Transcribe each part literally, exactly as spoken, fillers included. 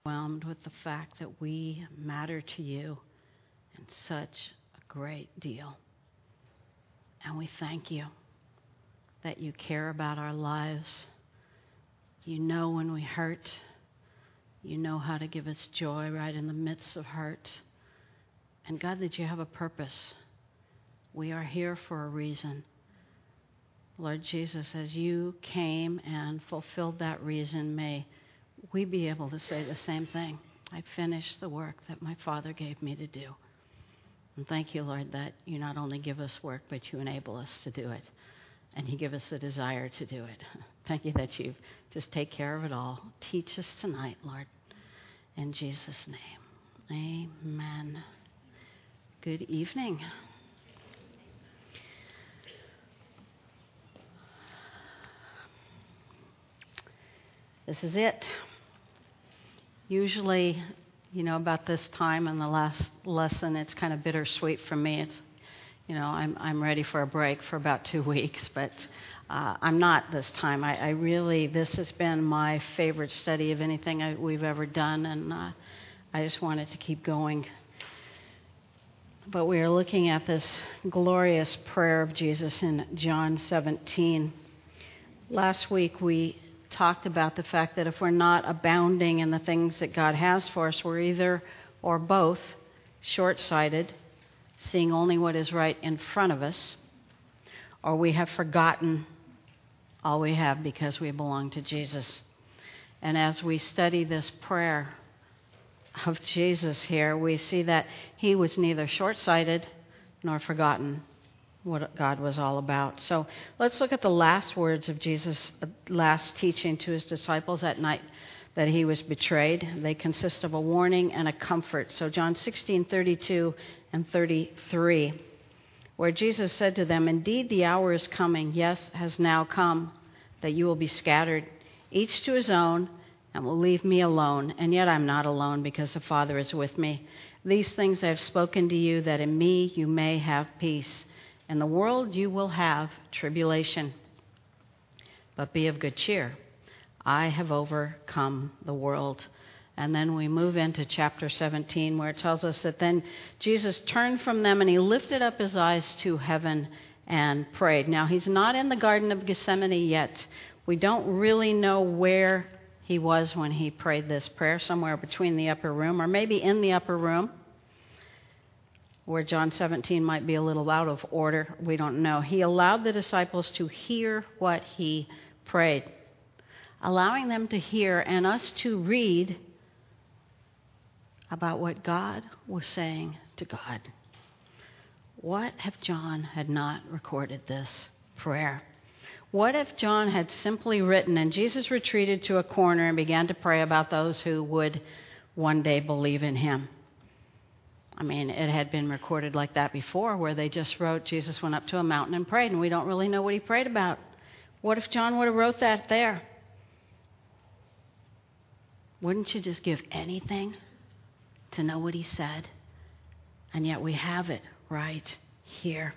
overwhelmed with the fact that we matter to you in such a great deal. And we thank you that you care about our lives. You know when we hurt. You know how to give us joy right in the midst of hurt. And God, that you have a purpose. We are here for a reason. Lord Jesus, as you came and fulfilled that reason, may we be able to say the same thing. I finished the work that my Father gave me to do. And thank you, Lord, that you not only give us work, but you enable us to do it. And you give us a desire to do it. Thank you that you just take care of it all. Teach us tonight, Lord. In Jesus' name, amen. Good evening. This is it. Usually, you know, about this time in the last lesson, it's kind of bittersweet for me. It's, you know, I'm I'm ready for a break for about two weeks, but uh, I'm not this time. I, I really, this has been my favorite study of anything I, we've ever done, and uh, I just wanted to keep going. But we are looking at this glorious prayer of Jesus in John seventeen. Last week we talked about the fact that if we're not abounding in the things that God has for us, we're either or both short-sighted, seeing only what is right in front of us, or we have forgotten all we have because we belong to Jesus. And as we study this prayer of Jesus here, we see that he was neither short-sighted nor forgotten what God was all about. So let's look at the last words of Jesus' last teaching to his disciples that night that he was betrayed. They consist of a warning and a comfort. So John sixteen, thirty-two and thirty-three, where Jesus said to them, "Indeed, the hour is coming, yes, has now come, that you will be scattered, each to his own, and will leave me alone. And yet I'm not alone, because the Father is with me. These things I have spoken to you, that in me you may have peace. In the world you will have tribulation, but be of good cheer. I have overcome the world." And then we move into chapter seventeen, where it tells us that then Jesus turned from them and he lifted up his eyes to heaven and prayed. Now, he's not in the Garden of Gethsemane yet. We don't really know where he was when he prayed this prayer, somewhere between the upper room or maybe in the upper room, where John seventeen might be a little out of order. We don't know. He allowed the disciples to hear what he prayed, allowing them to hear and us to read about what God was saying to God. What if John had not recorded this prayer? What if John had simply written and Jesus retreated to a corner and began to pray about those who would one day believe in him? I mean, it had been recorded like that before, where they just wrote, Jesus went up to a mountain and prayed, and we don't really know what he prayed about. What if John would have wrote that there? Wouldn't you just give anything to know what he said? And yet we have it right here.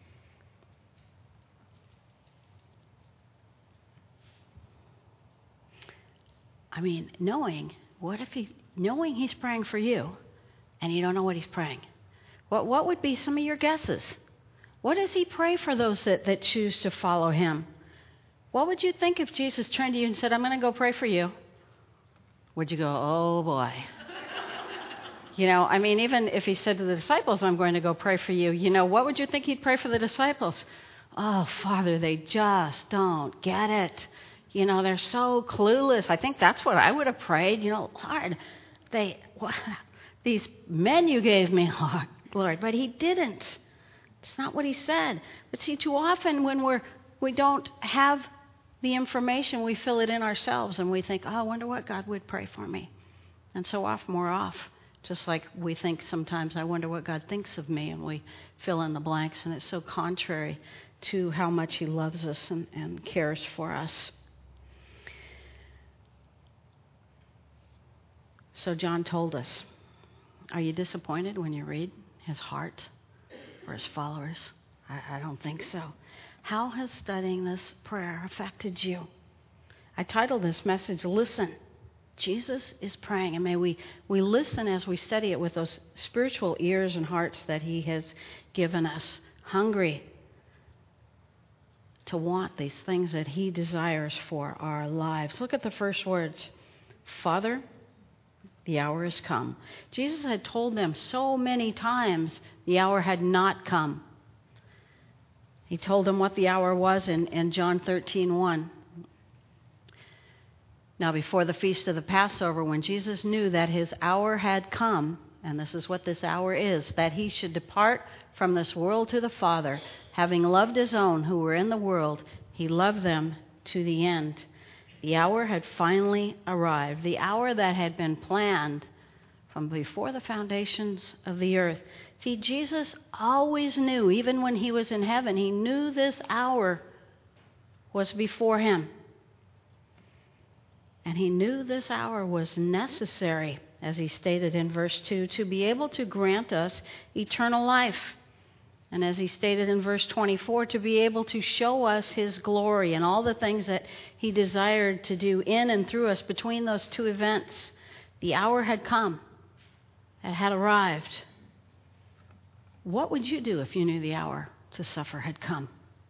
I mean, knowing, what if he, knowing he's praying for you, and you don't know what he's praying? What what would be some of your guesses? What does he pray for those that, that choose to follow him? What would you think if Jesus turned to you and said, "I'm going to go pray for you"? Would you go, "Oh boy"? You know, I mean, even if he said to the disciples, "I'm going to go pray for you," you know, what would you think he'd pray for the disciples? "Oh, Father, they just don't get it. You know, they're so clueless." I think that's what I would have prayed. You know, Lord, they... What? These men you gave me, Lord, but he didn't. It's not what he said. But see, too often when we're, we don't have the information, we fill it in ourselves and we think, "Oh, I wonder what God would pray for me." And so off, more off, just like we think sometimes, "I wonder what God thinks of me," and we fill in the blanks, and it's so contrary to how much he loves us and, and cares for us. So John told us. Are you disappointed when you read his heart or his followers? I, I don't think so. How has studying this prayer affected you? I titled this message, "Listen, Jesus is praying, and may we, we listen as we study it with those spiritual ears and hearts that he has given us, hungry to want these things that he desires for our lives. Look at the first words. Father, the hour has come. Jesus had told them so many times the hour had not come. He told them what the hour was in, in John thirteen one. Now, before the feast of the Passover, when Jesus knew that his hour had come, and this is what this hour is, that he should depart from this world to the Father, having loved his own who were in the world, he loved them to the end. The hour had finally arrived, the hour that had been planned from before the foundations of the earth. See, Jesus always knew, even when he was in heaven, he knew this hour was before him. And he knew this hour was necessary, as he stated in verse two, to be able to grant us eternal life. And as he stated in verse twenty-four, to be able to show us his glory and all the things that he desired to do in and through us between those two events. The hour had come. It had arrived. What would you do if you knew the hour to suffer had come?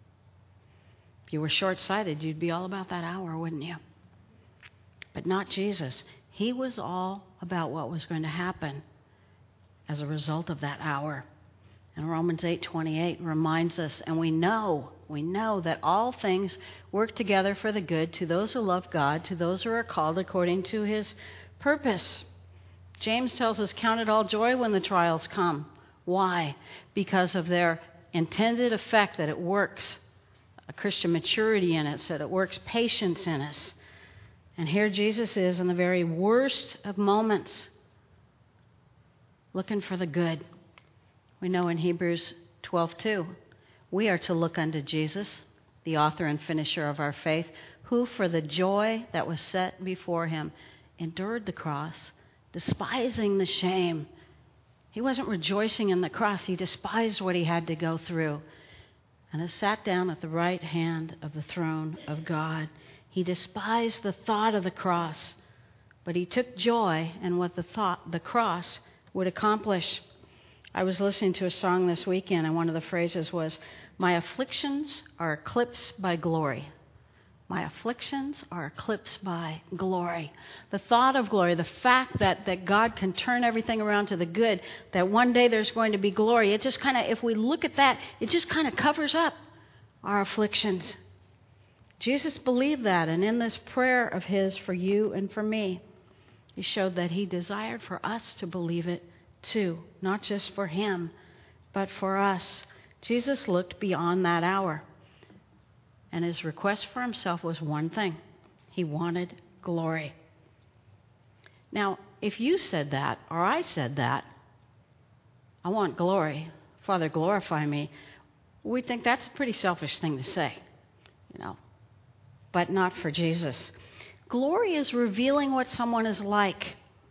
If you were short-sighted, you'd be all about that hour, wouldn't you? But not Jesus. He was all about what was going to happen as a result of that hour. And Romans eight twenty-eight reminds us, and we know, we know that all things work together for the good to those who love God, to those who are called according to his purpose. James tells us, count it all joy when the trials come. Why? Because of their intended effect, that it works a Christian maturity in it, so that it works patience in us. And here Jesus is in the very worst of moments, looking for the good. We know in Hebrews twelve two, we are to look unto Jesus, the author and finisher of our faith, who for the joy that was set before him endured the cross, despising the shame. He wasn't rejoicing in the cross. He despised what he had to go through, and has sat down at the right hand of the throne of God. He despised the thought of the cross, but he took joy in what the thought, the cross would accomplish. I was listening to a song this weekend, and one of the phrases was, my afflictions are eclipsed by glory. My afflictions are eclipsed by glory. The thought of glory, the fact that, that God can turn everything around to the good, that one day there's going to be glory, it just kind of, if we look at that, it just kind of covers up our afflictions. Jesus believed that, and in this prayer of his for you and for me, he showed that he desired for us to believe it too, not just for him, but for us. Jesus looked beyond that hour, and his request for himself was one thing. He wanted glory. Now, if you said that, or I said that, I want glory, Father, glorify me, we'd think that's a pretty selfish thing to say, you know, but not for Jesus. Glory is revealing what someone is like.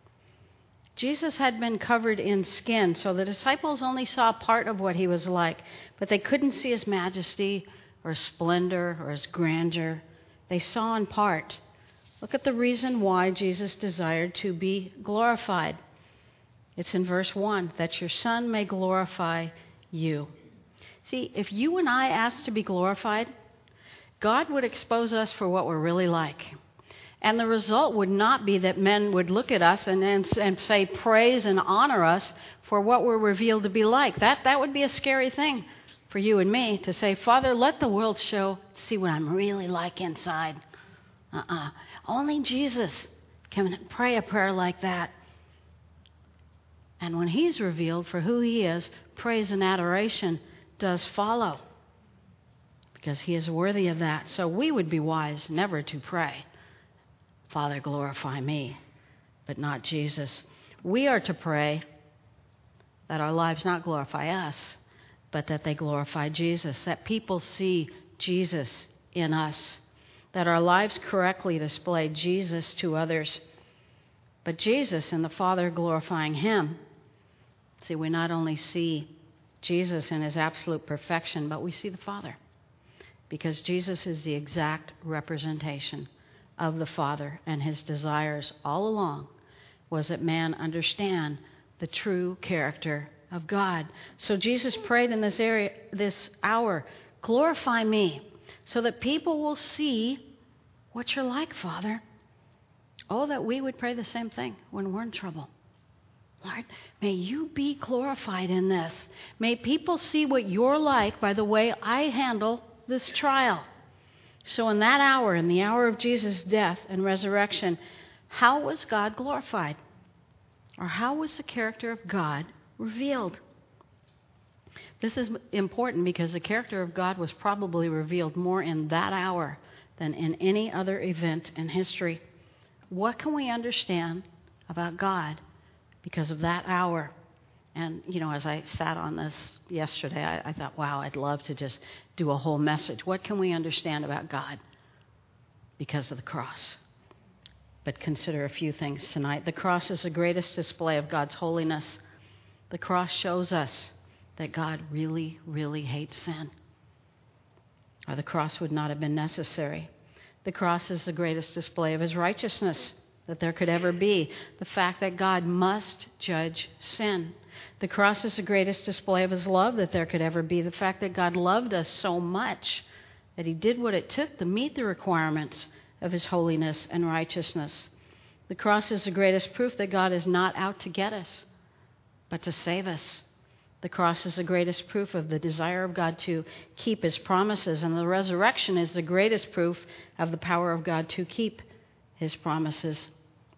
Jesus had been covered in skin, so the disciples only saw part of what he was like, but they couldn't see his majesty or his splendor or his grandeur. They saw in part. Look at the reason why Jesus desired to be glorified. It's in verse one, that your Son may glorify you. See, if you and I asked to be glorified, God would expose us for what we're really like. And the result would not be that men would look at us and, and, and say, praise and honor us for what we're revealed to be like. That, that would be a scary thing for you and me to say, Father, let the world show, see what I'm really like inside. Uh-uh. Only Jesus can pray a prayer like that. And when he's revealed for who he is, praise and adoration does follow, because he is worthy of that. So we would be wise never to pray, Father, glorify me, but not Jesus. We are to pray that our lives not glorify us, but that they glorify Jesus, that people see Jesus in us, that our lives correctly display Jesus to others. But Jesus and the Father glorifying him. See, we not only see Jesus in his absolute perfection, but we see the Father, because Jesus is the exact representation of the Father and his desires all along was that man understand the true character of God. So Jesus prayed in this area, this hour, glorify me so that people will see what you're like, Father. Oh, that we would pray the same thing when we're in trouble. Lord, may you be glorified in this. May people see what you're like by the way I handle this trial. So in that hour, in the hour of Jesus' death and resurrection, how was God glorified? Or how was the character of God revealed? This is important because the character of God was probably revealed more in that hour than in any other event in history. What can we understand about God because of that hour? And, you know, as I sat on this yesterday, I, I thought, wow, I'd love to just do a whole message. What can we understand about God because of the cross? But consider a few things tonight. The cross is the greatest display of God's holiness. The cross shows us that God really, really hates sin, or the cross would not have been necessary. The cross is the greatest display of his righteousness that there could ever be. The fact that God must judge sin. The cross is the greatest display of his love that there could ever be. The fact that God loved us so much that he did what it took to meet the requirements of his holiness and righteousness. The cross is the greatest proof that God is not out to get us, but to save us. The cross is the greatest proof of the desire of God to keep his promises, and the resurrection is the greatest proof of the power of God to keep his promises.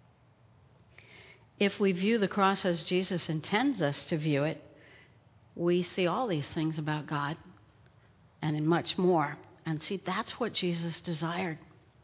If we view the cross as Jesus intends us to view it, we see all these things about God and in much more. And see, that's what Jesus desired.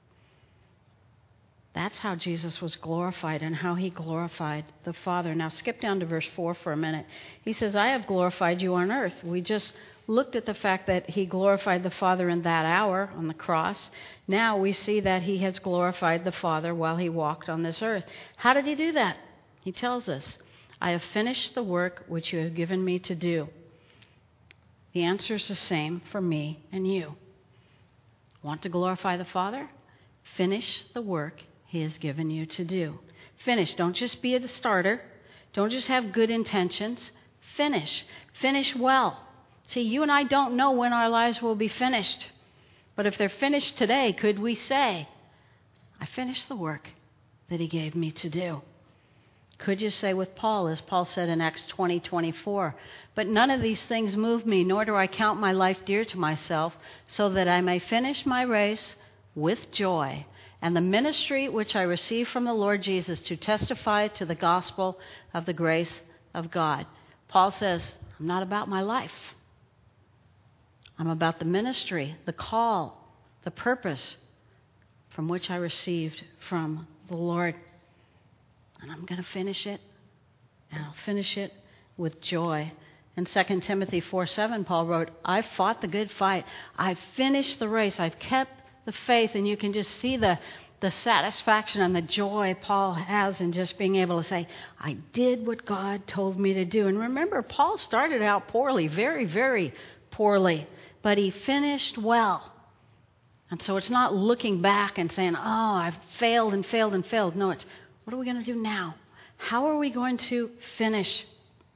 That's how Jesus was glorified and how he glorified the Father. Now skip down to verse four for a minute. He says, I have glorified you on earth. We just looked at the fact that he glorified the Father in that hour on the cross. Now we see that he has glorified the Father while he walked on this earth. How did he do that? He tells us, I have finished the work which you have given me to do. The answer is the same for me and you. Want to glorify the Father? Finish the work he has given you to do. Finish. Don't just be a starter. Don't just have good intentions. Finish. Finish well. See, you and I don't know when our lives will be finished. But if they're finished today, could we say, I finished the work that he gave me to do? Could you say with Paul, as Paul said in Acts twenty twenty-four, but none of these things move me, nor do I count my life dear to myself, so that I may finish my race with joy, and the ministry which I received from the Lord Jesus to testify to the gospel of the grace of God. Paul says, I'm not about my life. I'm about the ministry, the call, the purpose from which I received from the Lord. And I'm going to finish it, and I'll finish it with joy. In Second Timothy four seven, Paul wrote, I've fought the good fight. I've finished the race. I've kept the faith. And you can just see the, the satisfaction and the joy Paul has in just being able to say, I did what God told me to do. And remember, Paul started out poorly, very, very poorly, but he finished well. And so it's not looking back and saying, oh, I've failed and failed and failed. No, it's, what are we going to do now? How are we going to finish?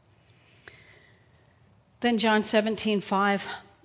Then John seventeen five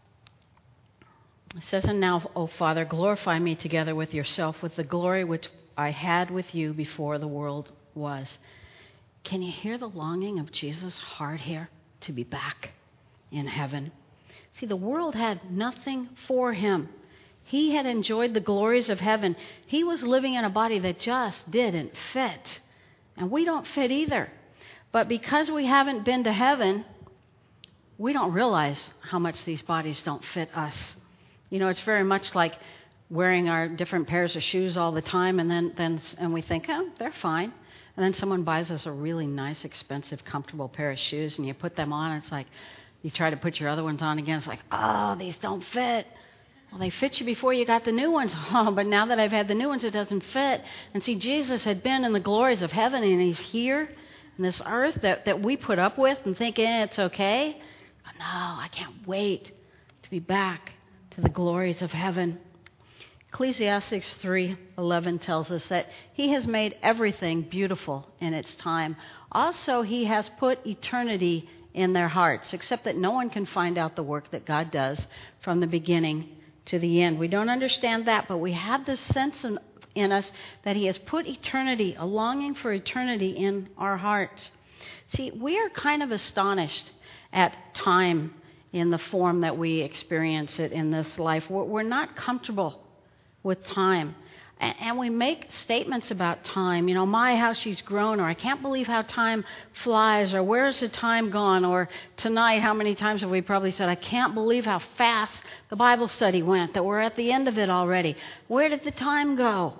says, and now, O Father, glorify me together with yourself with the glory which I had with you before the world was. Can you hear the longing of Jesus' heart here to be back in heaven? See, the world had nothing for him. He had enjoyed the glories of heaven. He was living in a body that just didn't fit. And we don't fit either. But because we haven't been to heaven, we don't realize how much these bodies don't fit us. You know, it's very much like wearing our different pairs of shoes all the time, and then, then and we think, oh, they're fine. And then someone buys us a really nice, expensive, comfortable pair of shoes, and you put them on, and it's like, you try to put your other ones on again, it's like, oh, these don't fit. Well, they fit you before you got the new ones. Oh, but now that I've had the new ones, it doesn't fit. And see, Jesus had been in the glories of heaven, and he's here in this earth that, that we put up with and think, eh, it's okay. But no, I can't wait to be back to the glories of heaven. Ecclesiastes three eleven tells us that he has made everything beautiful in its time. Also, he has put eternity in their hearts, except that no one can find out the work that God does from the beginning to the end. We don't understand that, but we have this sense in, in us that he has put eternity, a longing for eternity in our hearts. See, we are kind of astonished at time in the form that we experience it in this life. We're, we're not comfortable with time. And we make statements about time, you know, my, how she's grown, or I can't believe how time flies, or where's the time gone, or tonight, how many times have we probably said, I can't believe how fast the Bible study went, that we're at the end of it already. Where did the time go?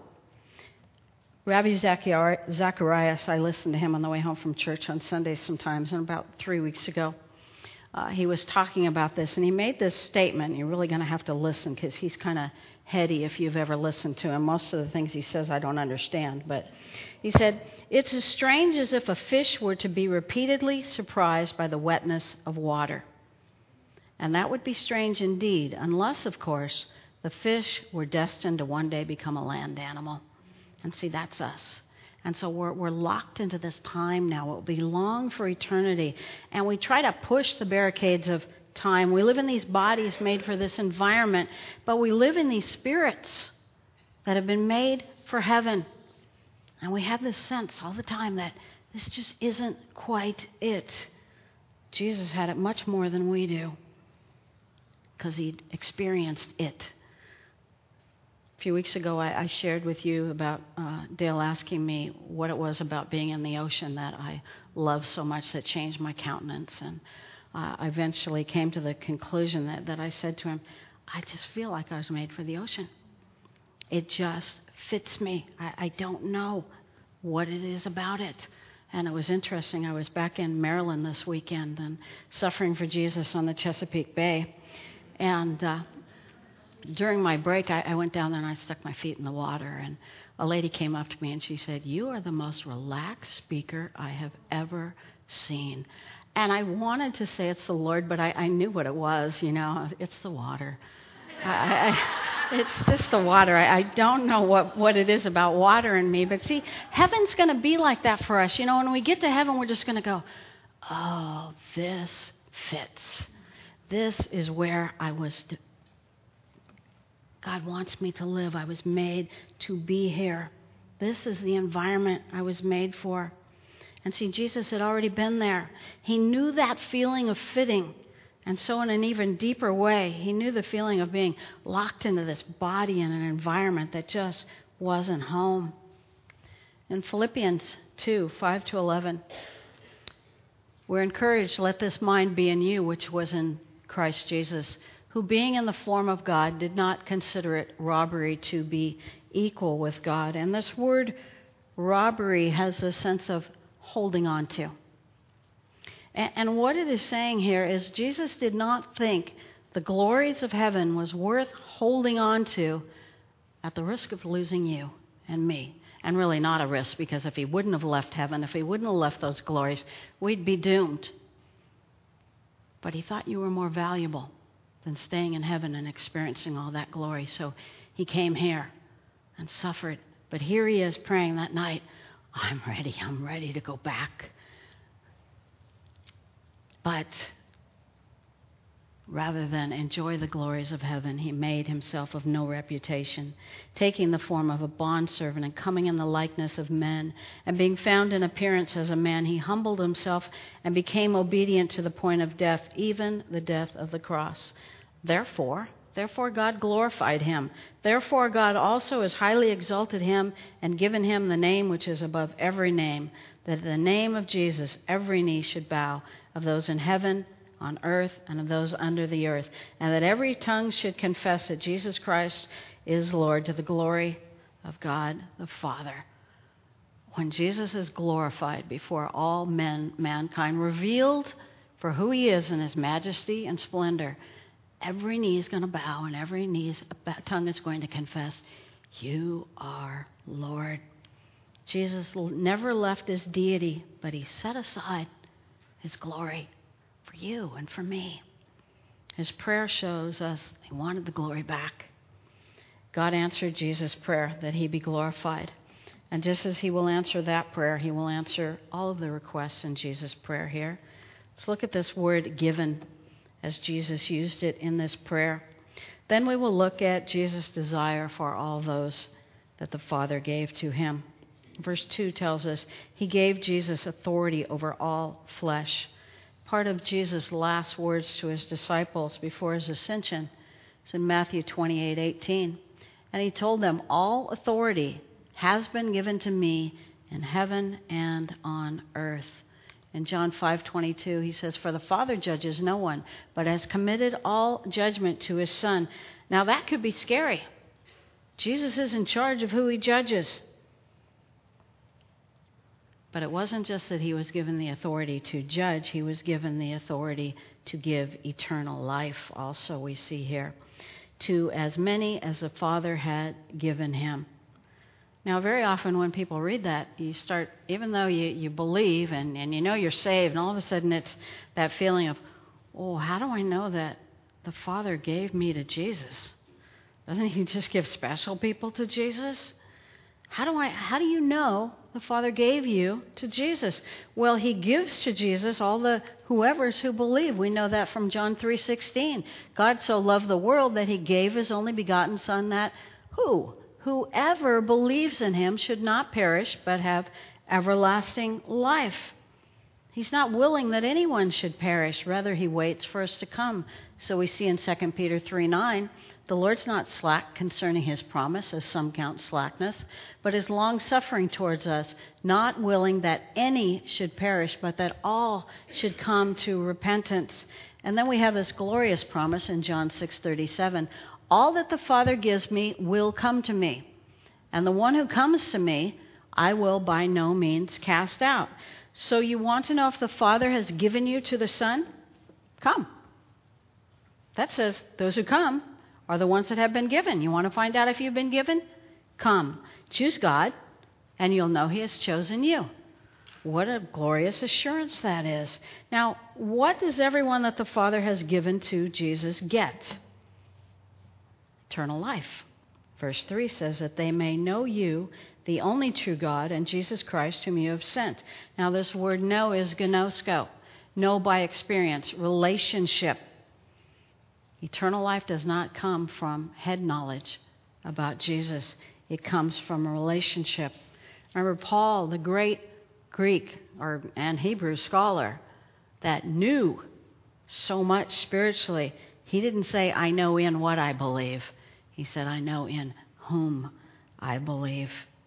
Rabbi Zacharias, I listened to him on the way home from church on Sundays sometimes, and about three weeks ago, uh, he was talking about this, and he made this statement. You're really going to have to listen, because he's kind of heady if you've ever listened to him. Most of the things he says I don't understand. But he said, it's as strange as if a fish were to be repeatedly surprised by the wetness of water. And that would be strange indeed, unless, of course, the fish were destined to one day become a land animal. And see, that's us. And so we're, we're locked into this time now. We long for eternity. And we try to push the barricades of time. We live in these bodies made for this environment, but we live in these spirits that have been made for heaven. And we have this sense all the time that this just isn't quite it. Jesus had it much more than we do, because he experienced it. A few weeks ago, I, I shared with you about uh, Dale asking me what it was about being in the ocean that I love so much that changed my countenance. And Uh, I eventually came to the conclusion that, that I said to him, I just feel like I was made for the ocean. It just fits me. I, I don't know what it is about it. And it was interesting. I was back in Maryland this weekend and suffering for Jesus on the Chesapeake Bay. And uh, during my break, I, I went down there and I stuck my feet in the water. And a lady came up to me and she said, you are the most relaxed speaker I have ever seen. And I wanted to say it's the Lord, but I, I knew what it was, you know. It's the water. I, I, it's just the water. I, I don't know what, what it is about water in me. But see, heaven's going to be like that for us. You know, when we get to heaven, we're just going to go, oh, this fits. This is where I was. De- God wants me to live. I was made to be here. This is the environment I was made for. And see, Jesus had already been there. He knew that feeling of fitting. And so in an even deeper way, he knew the feeling of being locked into this body in an environment that just wasn't home. In Philippians two, five to eleven, we're encouraged, let this mind be in you, which was in Christ Jesus, who being in the form of God did not consider it robbery to be equal with God. And this word robbery has a sense of holding on to. And, and what it is saying here is Jesus did not think the glories of heaven was worth holding on to at the risk of losing you and me. And really not a risk, because if he wouldn't have left heaven, if he wouldn't have left those glories, we'd be doomed. But he thought you were more valuable than staying in heaven and experiencing all that glory. So he came here and suffered. But here he is praying that night, I'm ready, I'm ready to go back. But rather than enjoy the glories of heaven, he made himself of no reputation, taking the form of a bondservant and coming in the likeness of men. And being found in appearance as a man, he humbled himself and became obedient to the point of death, even the death of the cross. Therefore, Therefore God glorified him. Therefore God also has highly exalted him and given him the name which is above every name, that at the name of Jesus every knee should bow, of those in heaven, on earth, and of those under the earth, and that every tongue should confess that Jesus Christ is Lord, to the glory of God the Father. When Jesus is glorified before all men, mankind, revealed for who he is in his majesty and splendor, every knee is going to bow and every knee's, tongue is going to confess, you are Lord. Jesus never left his deity, but he set aside his glory for you and for me. His prayer shows us he wanted the glory back. God answered Jesus' prayer that he be glorified. And just as he will answer that prayer, he will answer all of the requests in Jesus' prayer here. Let's look at this word given as Jesus used it in this prayer. Then we will look at Jesus' desire for all those that the Father gave to him. Verse two tells us he gave Jesus authority over all flesh. Part of Jesus' last words to his disciples before his ascension is in Matthew twenty-eight eighteen. And he told them, all authority has been given to me in heaven and on earth. In John five twenty-two, he says, for the Father judges no one, but has committed all judgment to his Son. Now that could be scary. Jesus is in charge of who he judges. But it wasn't just that he was given the authority to judge, he was given the authority to give eternal life also, we see here, to as many as the Father had given him. Now, very often when people read that, you start, even though you, you believe and, and you know you're saved, and all of a sudden it's that feeling of, oh, how do I know that the Father gave me to Jesus? Doesn't he just give special people to Jesus? How do I? How do you know the Father gave you to Jesus? Well, he gives to Jesus all the whoever's who believe. We know that from John three sixteen. God so loved the world that he gave his only begotten Son, that who? Whoever believes in him should not perish but have everlasting life. He's not willing that anyone should perish. Rather, he waits for us to come. So we see in Second Peter three nine, the Lord's not slack concerning his promise, as some count slackness, but is long-suffering towards us, not willing that any should perish, but that all should come to repentance. And then we have this glorious promise in John six thirty-seven, all that the Father gives me will come to me, and the one who comes to me I will by no means cast out. So you want to know if the Father has given you to the Son? Come. That says those who come are the ones that have been given. You want to find out if you've been given? Come. Choose God, and you'll know he has chosen you. What a glorious assurance that is. Now, what does everyone that the Father has given to Jesus get? Eternal life. Verse three says that they may know you, the only true God, and Jesus Christ whom you have sent. Now, this word know is gnosko. Know by experience, relationship. Eternal life does not come from head knowledge about Jesus. It comes from a relationship. Remember Paul, the great Greek or and Hebrew scholar that knew so much spiritually. He didn't say, I know in what I believe. He said, I know in whom I believe.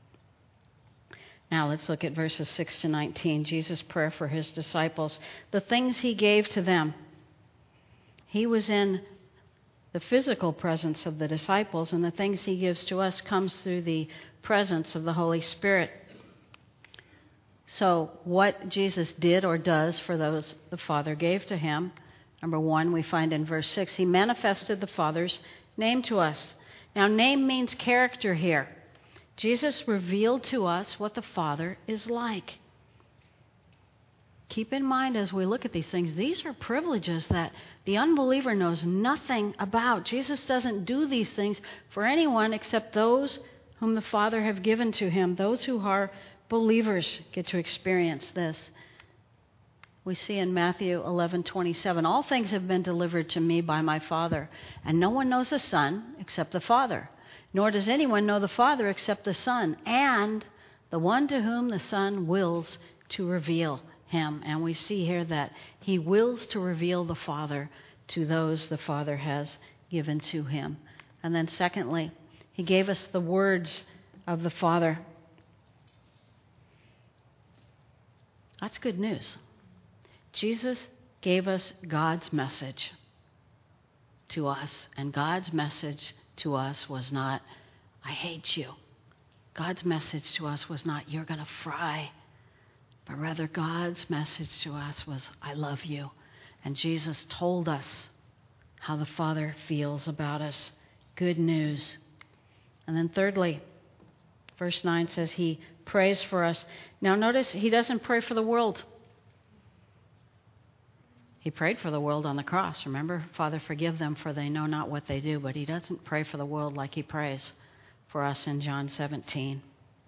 Now let's look at verses six to nineteen. Jesus' prayer for his disciples. The things he gave to them. He was in the physical presence of the disciples, and the things he gives to us comes through the presence of the Holy Spirit. So what Jesus did or does for those the Father gave to him, number one, we find in verse six, he manifested the Father's name to us. Now, name means character here. Jesus revealed to us what the Father is like. Keep in mind as we look at these things, these are privileges that the unbeliever knows nothing about. Jesus doesn't do these things for anyone except those whom the Father have given to him. Those who are believers get to experience this. We see in Matthew eleven twenty-seven, all things have been delivered to me by my Father, and no one knows the Son except the Father, nor does anyone know the Father except the Son, and the one to whom the Son wills to reveal him. And we see here that he wills to reveal the Father to those the Father has given to him. And then secondly, he gave us the words of the Father. That's good news. Jesus gave us God's message to us, and God's message to us was not, I hate you. God's message to us was not, you're going to fry. But rather, God's message to us was, I love you. And Jesus told us how the Father feels about us. Good news. And then thirdly, verse nine says he prays for us. Now notice, he doesn't pray for the world. He prayed for the world on the cross. Remember, Father, forgive them for they know not what they do. But he doesn't pray for the world like he prays for us in John seventeen.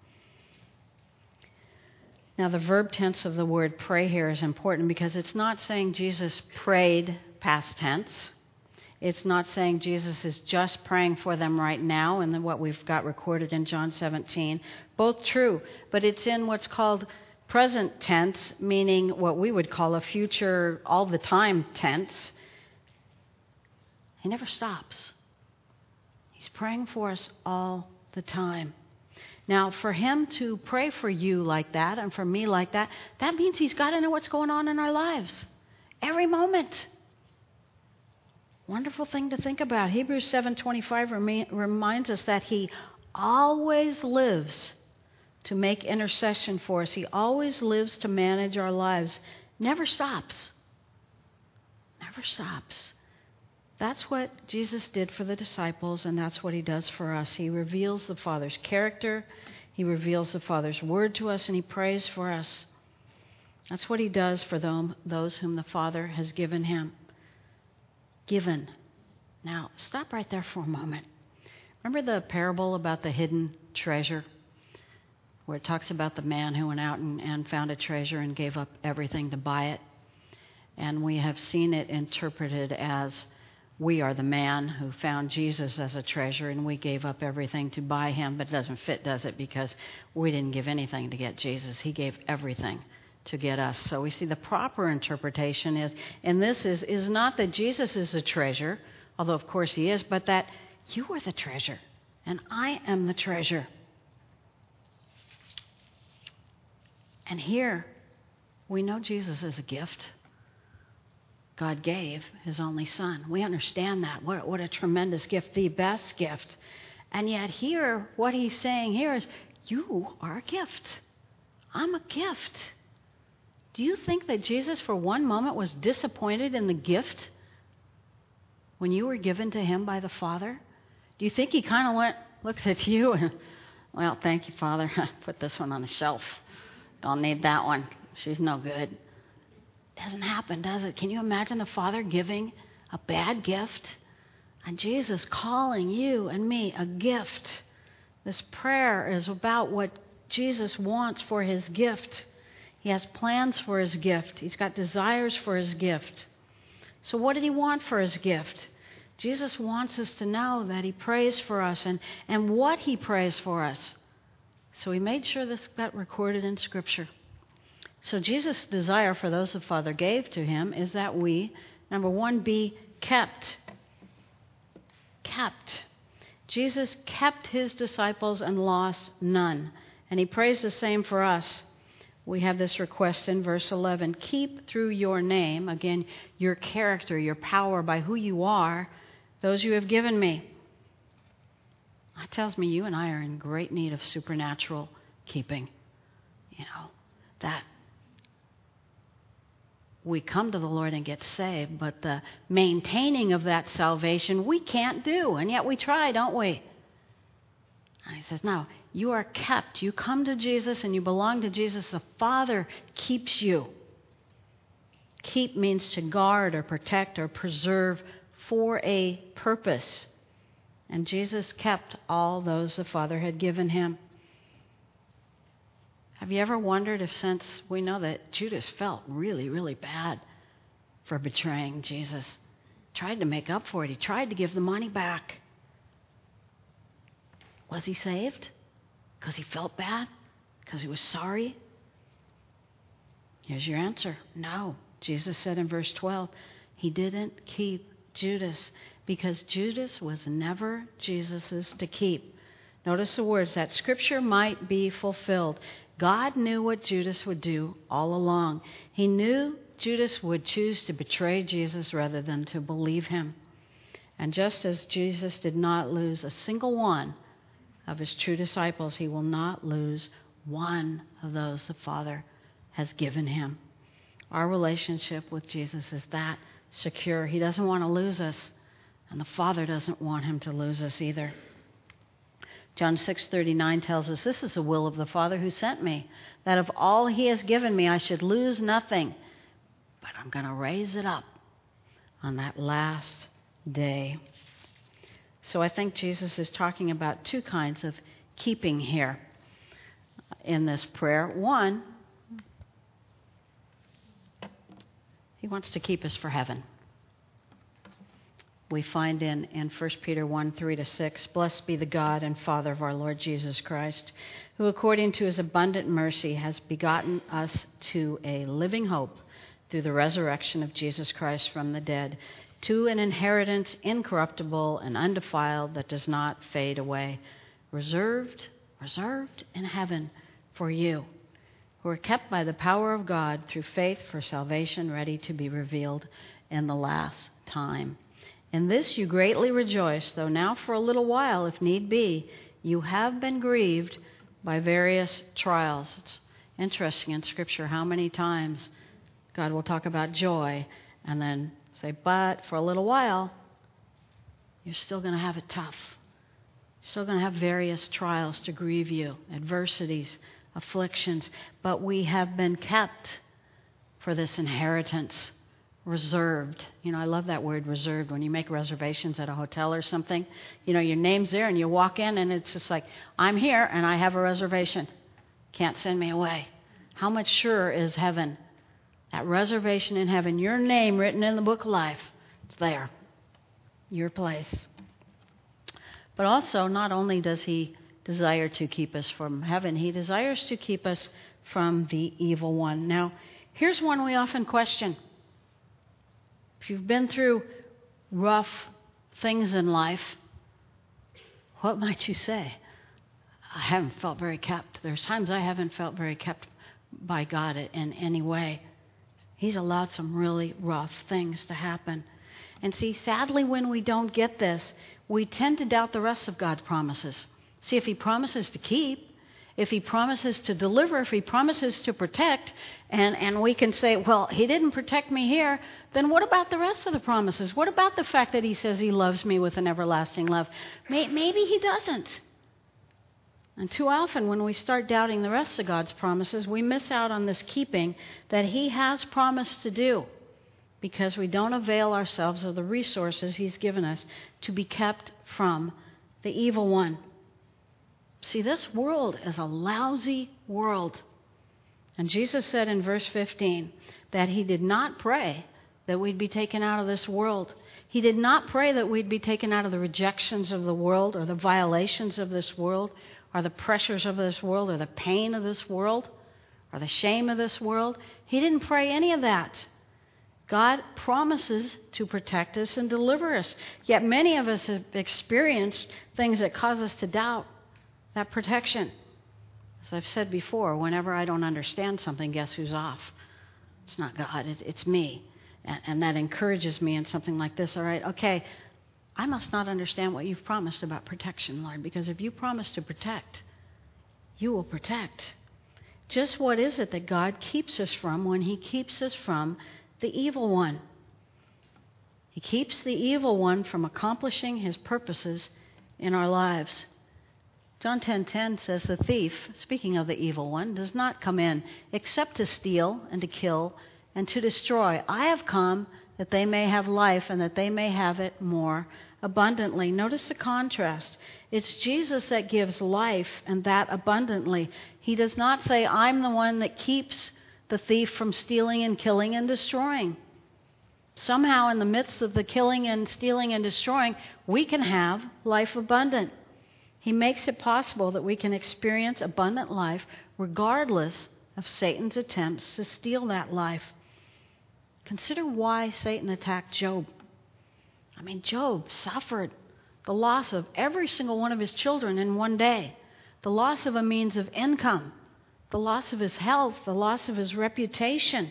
Now, the verb tense of the word pray here is important because it's not saying Jesus prayed past tense. It's not saying Jesus is just praying for them right now and then what we've got recorded in John seventeen. Both true, but it's in what's called present tense, meaning what we would call a future all the time tense. He never stops. He's praying for us all the time. Now, for him to pray for you like that and for me like that, that means he's got to know what's going on in our lives every moment. Wonderful thing to think about. Hebrews seven twenty-five remi- reminds us that he always lives to make intercession for us. He always lives to manage our lives. Never stops. Never stops. That's what Jesus did for the disciples, and that's what he does for us. He reveals the Father's character. He reveals the Father's word to us, and he prays for us. That's what he does for them, those whom the Father has given him. Given. Now, stop right there for a moment. Remember the parable about the hidden treasure, where it talks about the man who went out and, and found a treasure and gave up everything to buy it? And we have seen it interpreted as we are the man who found Jesus as a treasure and we gave up everything to buy him. But it doesn't fit, does it? Because we didn't give anything to get Jesus. He gave everything to get us. So we see the proper interpretation is, and this is, is not that Jesus is a treasure, although of course he is, but that you are the treasure and I am the treasure. And here we know Jesus is a gift. God gave his only son. We understand that. What, what a tremendous gift, the best gift. And yet here, what he's saying here is, you are a gift. I'm a gift. Do you think that Jesus for one moment was disappointed in the gift when you were given to him by the Father? Do you think he kind of went, looked at you and, well, thank you, Father. Put this one on the shelf. Don't need that one. She's no good. Doesn't happen, does it? Can you imagine the Father giving a bad gift? And Jesus calling you and me a gift. This prayer is about what Jesus wants for his gift. He has plans for his gift. He's got desires for his gift. So what did he want for his gift? Jesus wants us to know that he prays for us and, and what he prays for us. So he made sure this got recorded in Scripture. So Jesus' desire for those the Father gave to him is that we, number one, be kept. Kept. Jesus kept his disciples and lost none. And he prays the same for us. We have this request in verse eleven. Keep through your name, again, your character, your power, by who you are, those you have given me. That tells me you and I are in great need of supernatural keeping. You know, that we come to the Lord and get saved, but the maintaining of that salvation we can't do, and yet we try, don't we? And he says, no, you are kept. You come to Jesus and you belong to Jesus. The Father keeps you. Keep means to guard or protect or preserve for a purpose. And Jesus kept all those the Father had given him. Have you ever wondered if, since we know that Judas felt really, really bad for betraying Jesus, tried to make up for it, he tried to give the money back. Was he saved? Because he felt bad? Because he was sorry? Here's your answer. No. Jesus said in verse twelve, he didn't keep Judas because Judas was never Jesus's to keep. Notice the words, that Scripture might be fulfilled. God knew what Judas would do all along. He knew Judas would choose to betray Jesus rather than to believe him. And just as Jesus did not lose a single one of his true disciples, he will not lose one of those the Father has given him. Our relationship with Jesus is that secure. He doesn't want to lose us, and the Father doesn't want him to lose us either. John six thirty-nine tells us, this is the will of the Father who sent me, that of all he has given me I should lose nothing, but but I'm going to raise it up on that last day. So I think Jesus is talking about two kinds of keeping here in this prayer. One, he wants to keep us for heaven. We find in, in First Peter one, three to six, "Blessed be the God and Father of our Lord Jesus Christ, who according to his abundant mercy has begotten us to a living hope through the resurrection of Jesus Christ from the dead, to an inheritance incorruptible and undefiled that does not fade away, reserved, reserved in heaven for you, who are kept by the power of God through faith for salvation ready to be revealed in the last time. In this you greatly rejoice, though now for a little while, if need be, you have been grieved by various trials." It's interesting in Scripture how many times God will talk about joy and then say, but for a little while, you're still going to have it tough. You're still going to have various trials to grieve you, adversities, afflictions, but we have been kept for this inheritance, reserved. You know, I love that word, reserved. When you make reservations at a hotel or something, you know, your name's there and you walk in and it's just like, I'm here and I have a reservation. Can't send me away. How much surer is heaven? That reservation in heaven, your name written in the book of life, it's there, your place. But also, not only does he desire to keep us from heaven, he desires to keep us from the evil one. Now, here's one we often question. If you've been through rough things in life, what might you say? I haven't felt very kept. There's times I haven't felt very kept by God in any way. He's allowed some really rough things to happen. And see, sadly, when we don't get this, we tend to doubt the rest of God's promises. See, if he promises to keep, if he promises to deliver, if he promises to protect, and, and we can say, well, he didn't protect me here, then what about the rest of the promises? What about the fact that he says he loves me with an everlasting love? Maybe he doesn't. And too often when we start doubting the rest of God's promises, we miss out on this keeping that he has promised to do because we don't avail ourselves of the resources he's given us to be kept from the evil one. See, this world is a lousy world. And Jesus said in verse fifteen that he did not pray that we'd be taken out of this world. He did not pray that we'd be taken out of the rejections of the world or the violations of this world or the pressures of this world or the pain of this world or the shame of this world. He didn't pray any of that. God promises to protect us and deliver us. Yet many of us have experienced things that cause us to doubt that protection. As I've said before, whenever I don't understand something, guess who's off? It's not God, it's me. And, and that encourages me in something like this. All right, okay, I must not understand what you've promised about protection, Lord, because if you promise to protect, you will protect. Just what is it that God keeps us from when he keeps us from the evil one? He keeps the evil one from accomplishing his purposes in our lives. John ten ten says, the thief, speaking of the evil one, does not come in except to steal and to kill and to destroy. I have come that they may have life and that they may have it more abundantly. Notice the contrast. It's Jesus that gives life, and that abundantly. He does not say, I'm the one that keeps the thief from stealing and killing and destroying. Somehow in the midst of the killing and stealing and destroying, we can have life abundant. He makes it possible that we can experience abundant life regardless of Satan's attempts to steal that life. Consider why Satan attacked Job. I mean, Job suffered the loss of every single one of his children in one day, the loss of a means of income, the loss of his health, the loss of his reputation.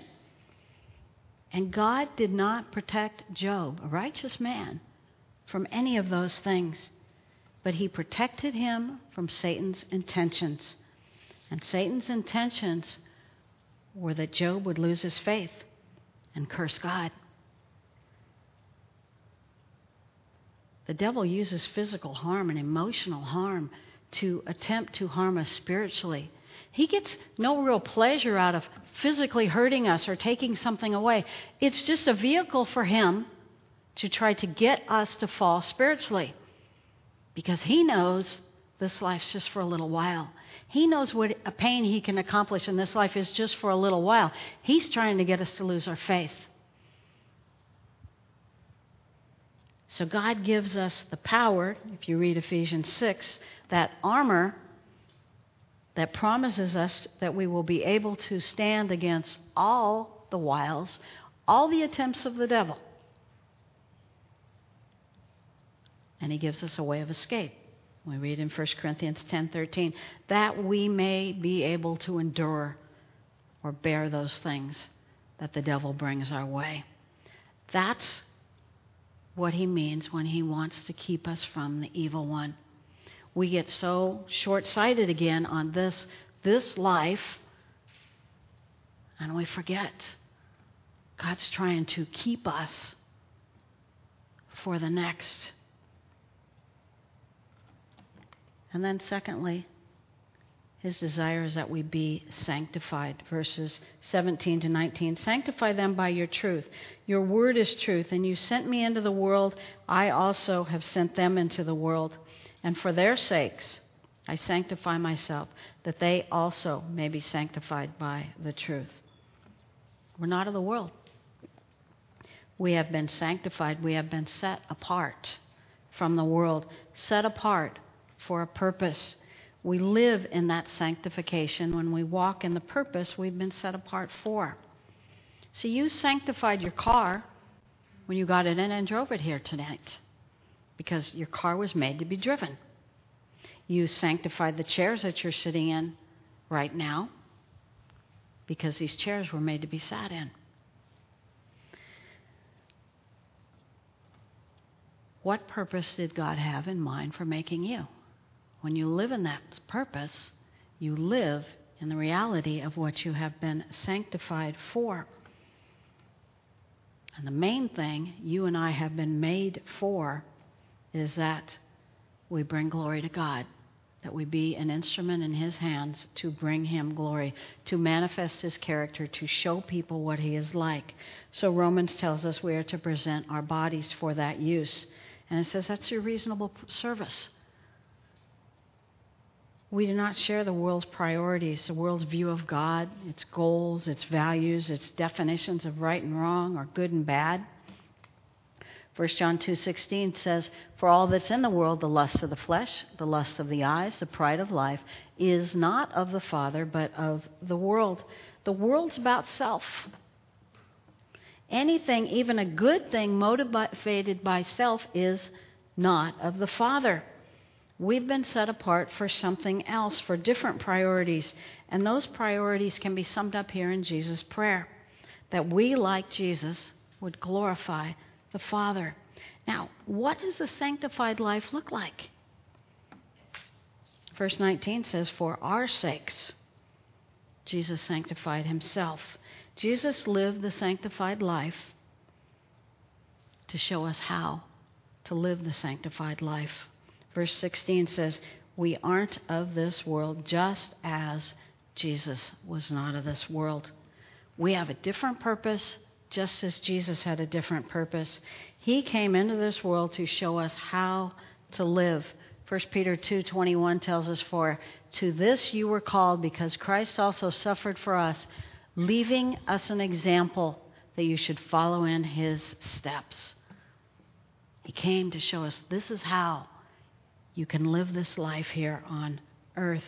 And God did not protect Job, a righteous man, from any of those things. But he protected him from Satan's intentions. And Satan's intentions were that Job would lose his faith and curse God. The devil uses physical harm and emotional harm to attempt to harm us spiritually. He gets no real pleasure out of physically hurting us or taking something away. It's just a vehicle for him to try to get us to fall spiritually. Because he knows this life's just for a little while. He knows what a pain he can accomplish in this life is just for a little while. He's trying to get us to lose our faith. So God gives us the power, if you read Ephesians six, that armor that promises us that we will be able to stand against all the wiles, all the attempts of the devil. And he gives us a way of escape. We read in First Corinthians ten thirteen, that we may be able to endure or bear those things that the devil brings our way. That's what he means when he wants to keep us from the evil one. We get so short-sighted again on this, this life, and we forget God's trying to keep us for the next. And then secondly, his desire is that we be sanctified. Verses seventeen to nineteen. Sanctify them by your truth. Your word is truth, and you sent me into the world. I also have sent them into the world. And for their sakes, I sanctify myself, that they also may be sanctified by the truth. We're not of the world. We have been sanctified. We have been set apart from the world, set apart for a purpose. We live in that sanctification when we walk in the purpose we've been set apart for. See, you sanctified your car when you got it in and drove it here tonight, because your car was made to be driven. You sanctified the chairs that you're sitting in right now because these chairs were made to be sat in. What purpose did God have in mind for making you? When you live in that purpose, you live in the reality of what you have been sanctified for. And the main thing you and I have been made for is that we bring glory to God, that we be an instrument in his hands to bring him glory, to manifest his character, to show people what he is like. So Romans tells us we are to present our bodies for that use. And it says that's your reasonable service. We do not share the world's priorities, the world's view of God, its goals, its values, its definitions of right and wrong or good and bad. First John two sixteen says, for all that's in the world, the lust of the flesh, the lust of the eyes, the pride of life, is not of the Father, but of the world. The world's about self. Anything, even a good thing motivated by self, is not of the Father. We've been set apart for something else, for different priorities. And those priorities can be summed up here in Jesus' prayer, that we, like Jesus, would glorify the Father. Now, what does the sanctified life look like? Verse nineteen says, for our sakes, Jesus sanctified himself. Jesus lived the sanctified life to show us how to live the sanctified life. Verse sixteen says, we aren't of this world, just as Jesus was not of this world. We have a different purpose, just as Jesus had a different purpose. He came into this world to show us how to live. First Peter two twenty-one tells us, for to this you were called, because Christ also suffered for us, leaving us an example that you should follow in his steps. He came to show us this is how you can live this life here on earth.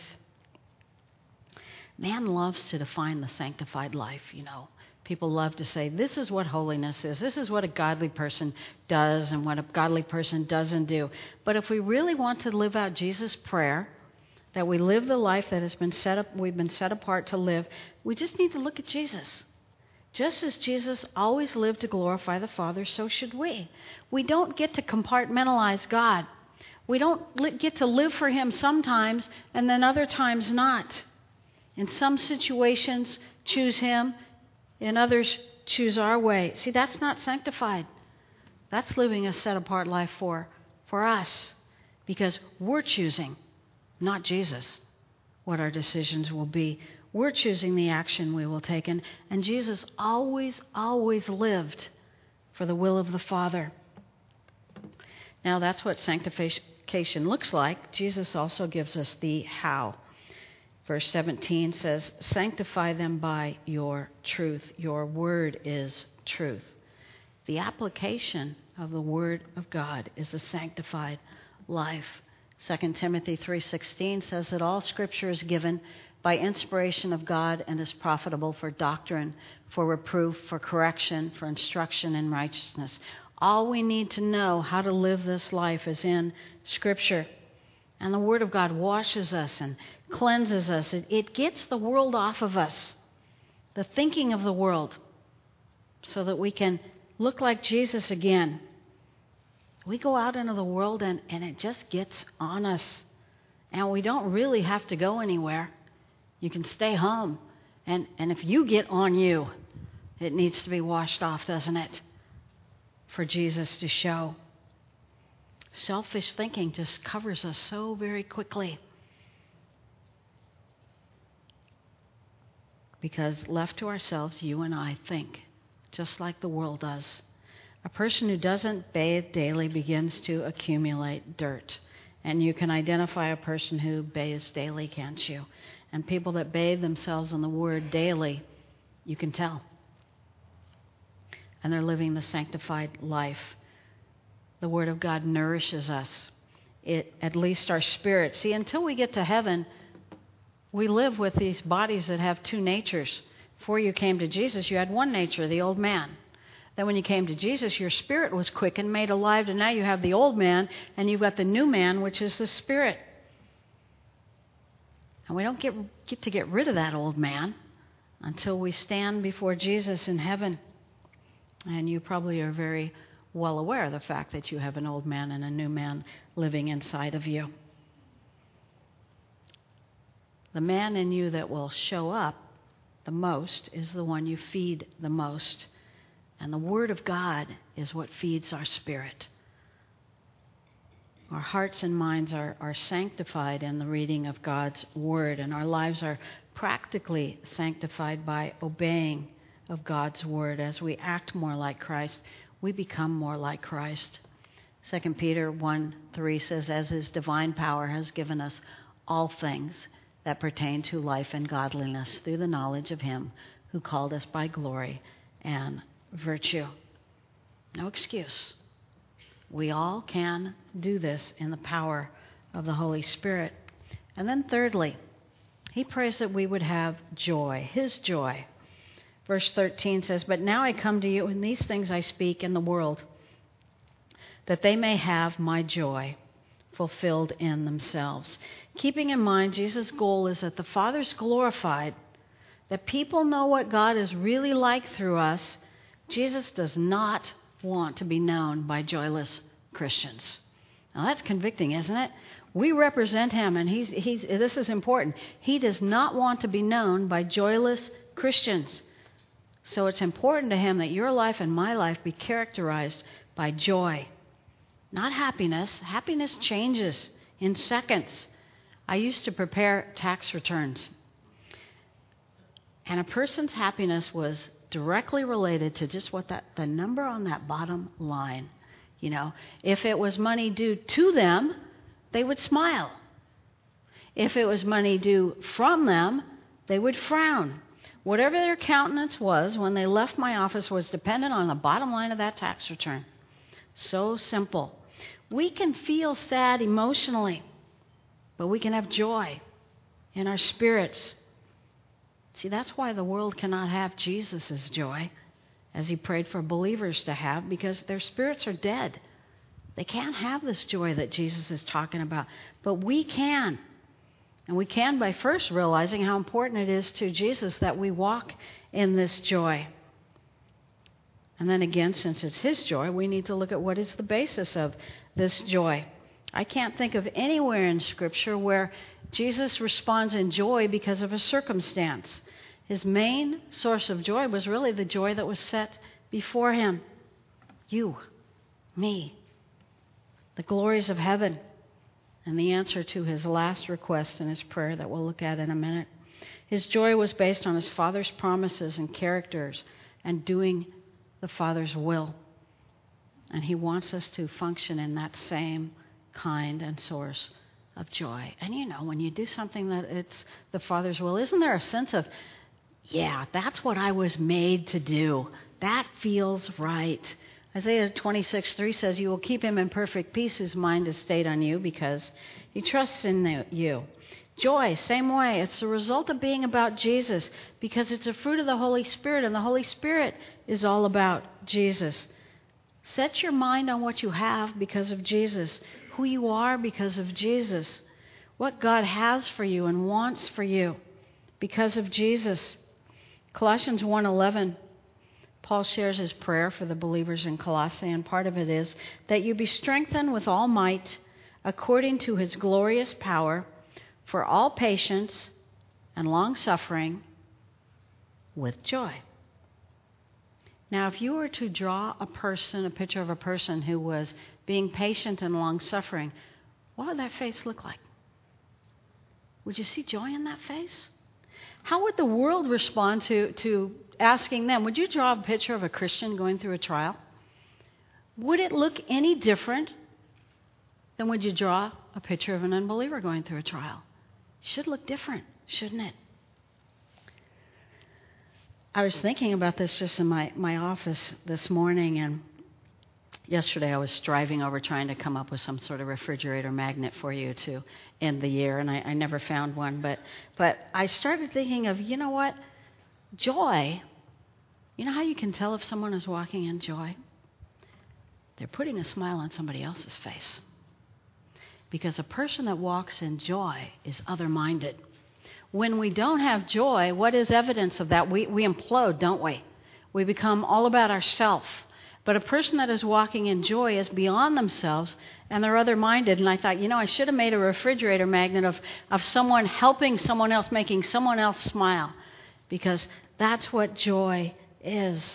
Man loves to define the sanctified life, you know. People love to say, this is what holiness is. This is what a godly person does and what a godly person doesn't do. But if we really want to live out Jesus' prayer, that we live the life that has been set up, we've been set apart to live, we just need to look at Jesus. Just as Jesus always lived to glorify the Father, so should we. We don't get to compartmentalize God. We don't get to live for him sometimes and then other times not. In some situations, choose him. In others, choose our way. See, that's not sanctified. That's living a set-apart life for, for us, because we're choosing, not Jesus. what our decisions will be. We're choosing the action we will take. And, and Jesus always, always lived for the will of the Father. Now, that's what sanctification looks like. Jesus also gives us the how. Verse seventeen says, sanctify them by your truth. Your word is truth. The application of the word of God is a sanctified life. Second Timothy three sixteen says that all Scripture is given by inspiration of God and is profitable for doctrine, for reproof, for correction, for instruction in righteousness. All we need to know how to live this life is in Scripture. And the Word of God washes us and cleanses us. It, it gets the world off of us, the thinking of the world, so that we can look like Jesus again. We go out into the world and, and it just gets on us. And we don't really have to go anywhere. You can stay home. And, and if you get on you, it needs to be washed off, doesn't it? For Jesus to show. Selfish thinking just covers us so very quickly. Because left to ourselves, you and I think just like the world does. A person who doesn't bathe daily begins to accumulate dirt. And you can identify a person who bathes daily, can't you? And people that bathe themselves in the Word daily, you can tell. And they're living the sanctified life. The Word of God nourishes us, it, at least our spirit. See, until we get to heaven, we live with these bodies that have two natures. Before you came to Jesus, you had one nature, the old man. Then when you came to Jesus, your spirit was quickened, made alive, and now you have the old man, and you've got the new man, which is the Spirit. And we don't get, get to get rid of that old man until we stand before Jesus in heaven. And you probably are very well aware of the fact that you have an old man and a new man living inside of you. The man in you that will show up the most is the one you feed the most. And the Word of God is what feeds our spirit. Our hearts and minds are, are sanctified in the reading of God's Word, and our lives are practically sanctified by obeying of God's Word. As we act more like Christ, we become more like Christ. Second Peter one three says, as His divine power has given us all things that pertain to life and godliness through the knowledge of Him who called us by glory and virtue. No excuse. We all can do this in the power of the Holy Spirit. And then thirdly, he prays that we would have joy, His joy. Verse thirteen says, but now I come to you, and these things I speak in the world, that they may have my joy fulfilled in themselves. Keeping in mind, Jesus' goal is that the Father's glorified, that people know what God is really like through us. Jesus does not want to be known by joyless Christians. Now that's convicting, isn't it? We represent Him, and he's, he's, this is important. He does not want to be known by joyless Christians. So it's important to Him that your life and my life be characterized by joy, not happiness. Happiness changes in seconds. I used to prepare tax returns, and a person's happiness was directly related to just what that the number on that bottom line. You know, if it was money due to them, they would smile. If it was money due from them, they would frown. Whatever their countenance was when they left my office was dependent on the bottom line of that tax return. So simple. We can feel sad emotionally, but we can have joy in our spirits. See, that's why the world cannot have Jesus' joy, as He prayed for believers to have, because their spirits are dead. They can't have this joy that Jesus is talking about, but we can. And we can by first realizing how important it is to Jesus that we walk in this joy. And then again, since it's His joy, we need to look at what is the basis of this joy. I can't think of anywhere in Scripture where Jesus responds in joy because of a circumstance. His main source of joy was really the joy that was set before Him. You, me, the glories of heaven. and the answer to his last request in his prayer that we'll look at in a minute. His joy was based on his Father's promises and characters and doing the Father's will. And he wants us to function in that same kind and source of joy. And you know, when you do something that it's the Father's will, isn't there a sense of, yeah, that's what I was made to do. That feels right. Isaiah twenty-six three says, you will keep him in perfect peace whose mind is stayed on you because he trusts in the, you. Joy, same way. It's the result of being about Jesus because it's a fruit of the Holy Spirit, and the Holy Spirit is all about Jesus. Set your mind on what you have because of Jesus, who you are because of Jesus, what God has for you and wants for you because of Jesus. Colossians one eleven, Paul shares his prayer for the believers in Colossae, and part of it is that you be strengthened with all might according to his glorious power for all patience and long-suffering with joy. Now, if you were to draw a person, a picture of a person who was being patient and long-suffering, what would that face look like? Would you see joy in that face? How would the world respond to, to asking them, would you draw a picture of a Christian going through a trial? Would it look any different than would you draw a picture of an unbeliever going through a trial? It should look different, shouldn't it? I was thinking about this just in my, my office this morning, and yesterday I was driving over trying to come up with some sort of refrigerator magnet for you to end the year, and I, I never found one. But, but I started thinking of, you know what? Joy, you know how you can tell if someone is walking in joy? They're putting a smile on somebody else's face. Because a person that walks in joy is other-minded. When we don't have joy, what is evidence of that? We, we implode, don't we? We become all about ourselves. But a person that is walking in joy is beyond themselves, and they're other-minded. And I thought, you know, I should have made a refrigerator magnet of, of someone helping someone else, making someone else smile. Because that's what joy is.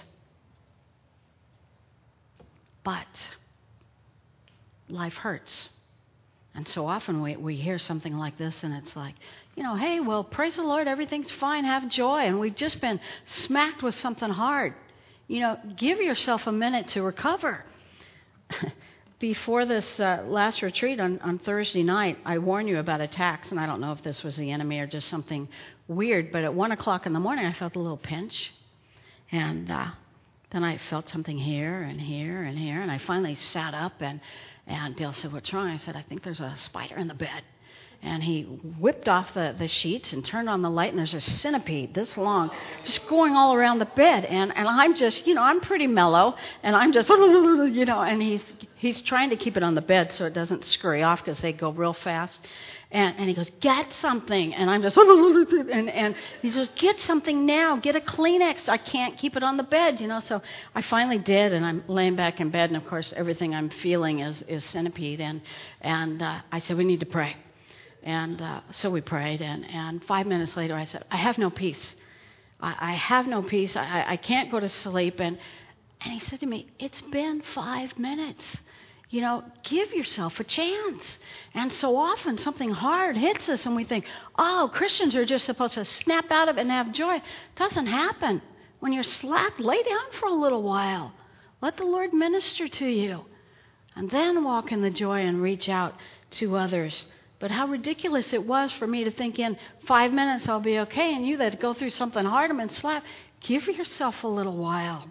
But life hurts. And so often we, we hear something like this, and it's like, you know, hey, well, praise the Lord, everything's fine, have joy. And we've just been smacked with something hard. You know, give yourself a minute to recover. Before this uh, last retreat on, on Thursday night, I warned you about attacks, and I don't know if this was the enemy or just something weird, but at one o'clock in the morning, I felt a little pinch. And uh, then I felt something here and here and here, and I finally sat up, and, and Dale said, what's wrong? I said, I think there's a spider in the bed. And he whipped off the, the sheets and turned on the light, and there's a centipede this long just going all around the bed. And, and I'm just, you know, I'm pretty mellow, and I'm just, you know, and he's he's trying to keep it on the bed so it doesn't scurry off because they go real fast. And, and he goes, get something. And I'm just, and, and he says, get something now. Get a Kleenex. I can't keep it on the bed, you know. So I finally did, and I'm laying back in bed, and, of course, everything I'm feeling is, is centipede. And, and uh, I said, we need to pray. And uh, so we prayed, and, and five minutes later I said, I have no peace. I, I have no peace. I, I can't go to sleep. And, and he said to me, it's been five minutes. You know, give yourself a chance. And so often something hard hits us, and we think, oh, Christians are just supposed to snap out of it and have joy. It doesn't happen. When you're slapped, lay down for a little while. Let the Lord minister to you. And then walk in the joy and reach out to others. But how ridiculous it was for me to think in five minutes I'll be okay, and you that go through something hard and slap, give yourself a little while.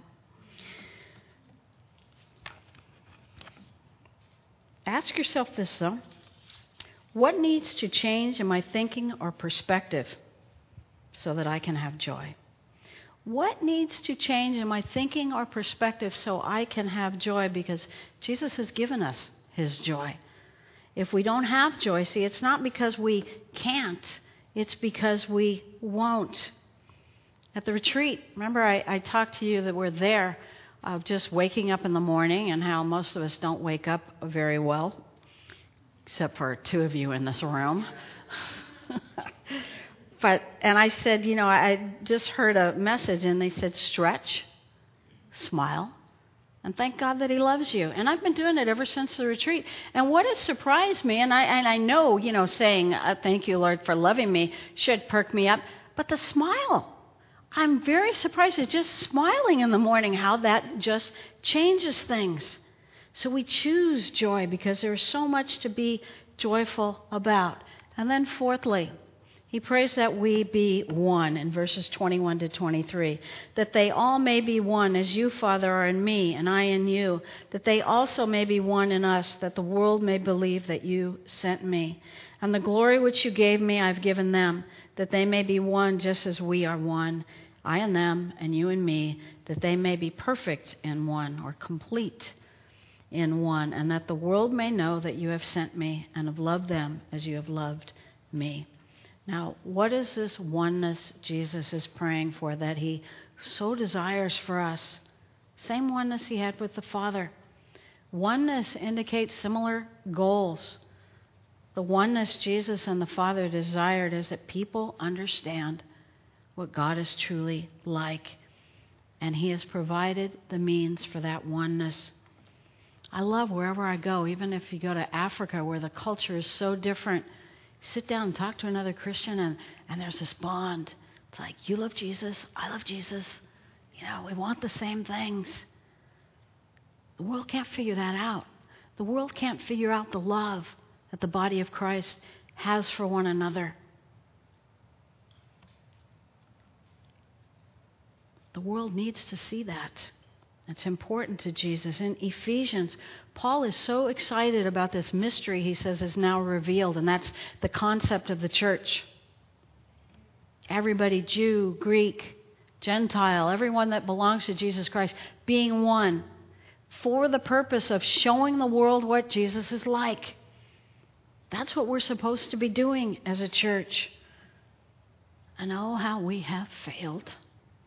Ask yourself this, though. What needs to change in my thinking or perspective so that I can have joy? What needs to change in my thinking or perspective so I can have joy? Because Jesus has given us his joy. If we don't have joy, see, it's not because we can't. It's because we won't. At the retreat, remember I, I talked to you that we're there of just waking up in the morning and how most of us don't wake up very well, except for two of you in this room. But and I said, you know, I just heard a message, and they said stretch, smile, And thank God that he loves you. And I've been doing it ever since the retreat. And what has surprised me, and I, and I know, you know, saying, uh, thank you, Lord, for loving me should perk me up, but the smile. I'm very surprised at just smiling in the morning, how that just changes things. So we choose joy because there is so much to be joyful about. And then fourthly, he prays that we be one in verses twenty-one to twenty-three, that they all may be one as you, Father, are in me and I in you, that they also may be one in us, that the world may believe that you sent me. And the glory which you gave me I've given them, that they may be one just as we are one, I and them and you and me, that they may be perfect in one, or complete in one, and that the world may know that you have sent me and have loved them as you have loved me. Now, what is this oneness Jesus is praying for that he so desires for us? Same oneness he had with the Father. Oneness indicates similar goals. The oneness Jesus and the Father desired is that people understand what God is truly like, and he has provided the means for that oneness. I love wherever I go, even if you go to Africa where the culture is so different, sit down and talk to another Christian, and, and there's this bond. It's like, you love Jesus, I love Jesus. You know, we want the same things. The world can't figure that out. The world can't figure out the love that the body of Christ has for one another. The world needs to see that. It's important to Jesus. In Ephesians, Paul is so excited about this mystery, he says, is now revealed, and that's the concept of the church. Everybody, Jew, Greek, Gentile, everyone that belongs to Jesus Christ, being one for the purpose of showing the world what Jesus is like. That's what we're supposed to be doing as a church. And oh, how we have failed,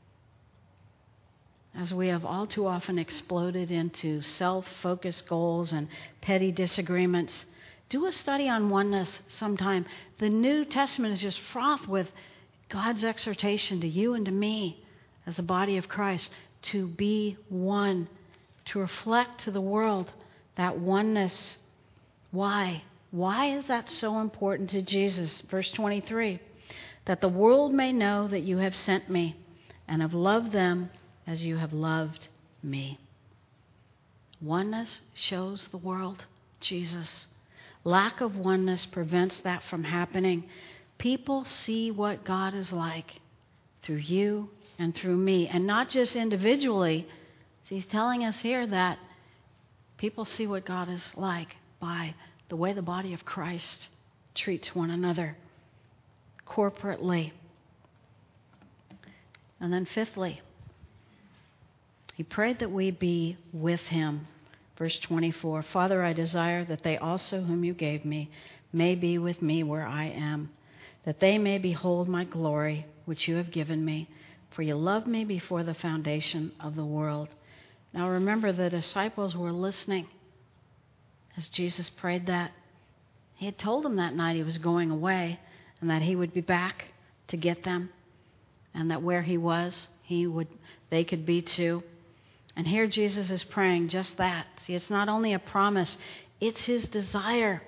as we have all too often exploded into self-focused goals and petty disagreements. Do a study on oneness sometime. The New Testament is just fraught with God's exhortation to you and to me as the body of Christ to be one, to reflect to the world that oneness. Why? Why is that so important to Jesus? Verse twenty-three, that the world may know that you have sent me and have loved them as you have loved me. Oneness shows the world Jesus. Lack of oneness prevents that from happening. People see what God is like through you and through me, and not just individually. So he's telling us here that people see what God is like by the way the body of Christ treats one another corporately. And then fifthly, he prayed that we be with him. Verse twenty-four, Father, I desire that they also whom you gave me may be with me where I am, that they may behold my glory, which you have given me, for you loved me before the foundation of the world. Now remember, the disciples were listening as Jesus prayed that. He had told them that night he was going away and that he would be back to get them, and that where he was, he would, they could be too. And here Jesus is praying just that. See, it's not only a promise, it's his desire.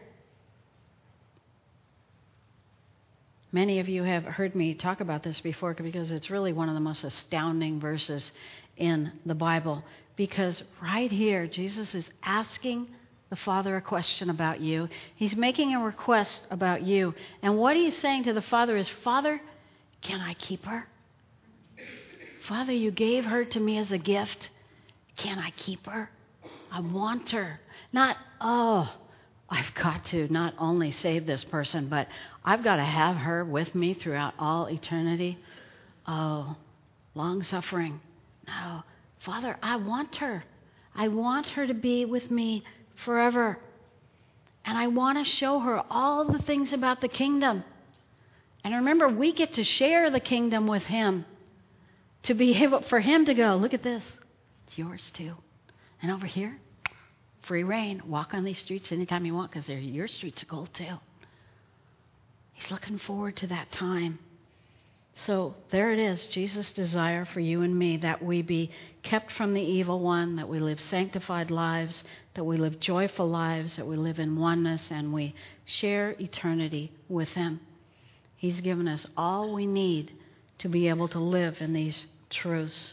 Many of you have heard me talk about this before because it's really one of the most astounding verses in the Bible. Because right here, Jesus is asking the Father a question about you. He's making a request about you. And what he's saying to the Father is, Father, can I keep her? Father, you gave her to me as a gift. Can I keep her? I want her. Not, oh, I've got to not only save this person, but I've got to have her with me throughout all eternity. Oh, long suffering. No, Father, I want her. I want her to be with me forever. And I want to show her all the things about the kingdom. And remember, we get to share the kingdom with him. To be able for him to go, look at this. It's yours too. And over here, free reign. Walk on these streets anytime you want because they're your streets of gold too. He's looking forward to that time. So there it is, Jesus' desire for you and me, that we be kept from the evil one, that we live sanctified lives, that we live joyful lives, that we live in oneness, and we share eternity with him. He's given us all we need to be able to live in these truths.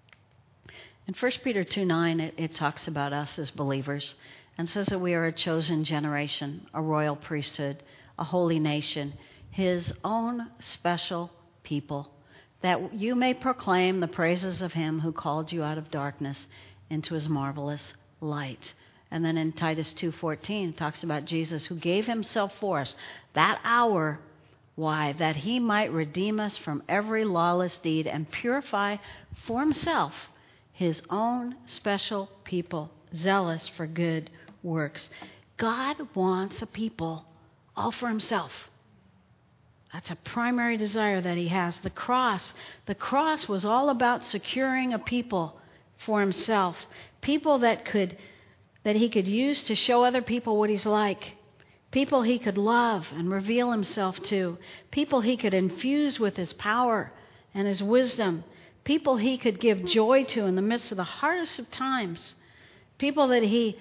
In First Peter two nine, it, it talks about us as believers and says that we are a chosen generation, a royal priesthood, a holy nation, his own special people, that you may proclaim the praises of him who called you out of darkness into his marvelous light. And then in Titus two fourteen, it talks about Jesus who gave himself for us that hour. Why? That he might redeem us from every lawless deed and purify for himself his own special people, zealous for good works. God wants a people all for himself. That's a primary desire that he has. The cross, the cross was all about securing a people for himself. People that could, that he could use to show other people what he's like. People he could love and reveal himself to. People he could infuse with his power and his wisdom. People he could give joy to in the midst of the hardest of times. People that he